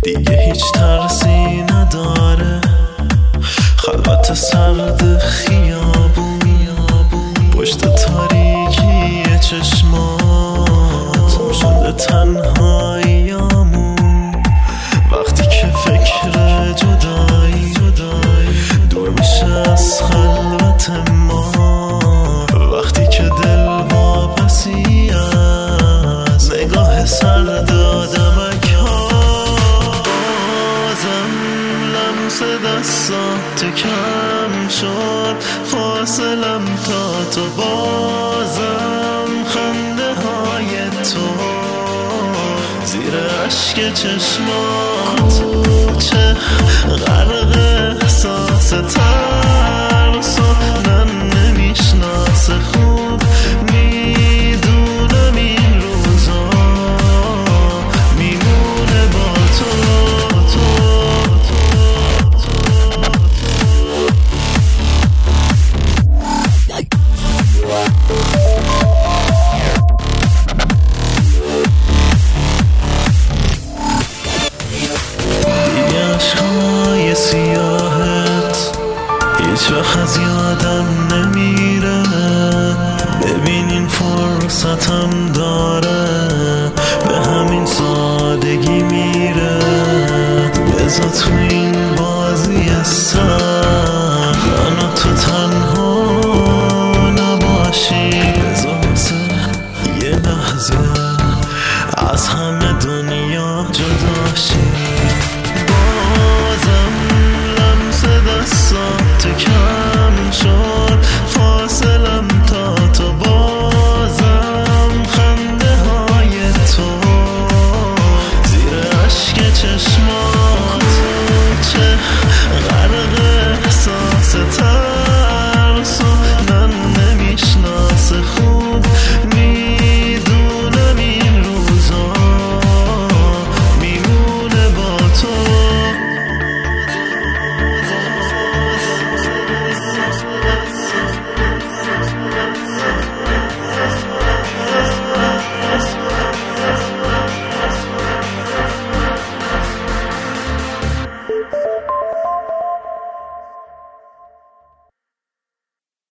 دیگه هیچ ترسی نداره. خلوت سرد خیابون، پشت تاریکی چشمات شده تنهاییامون. وقتی که فکر جدایی دور میشه از خلوت ما، وقتی که دل واپسی از نگاه سرد آدمک ها. بازم لمس دستات کم شد، فاصلم تا تو، بازم خنده های تو زیر اشک چشمات. کوچه غرق احساس ترس و نمیشناسه. خوب میدونم این روزا میمونه با تو. دیگه عشقای سیاهت هیچ وقت از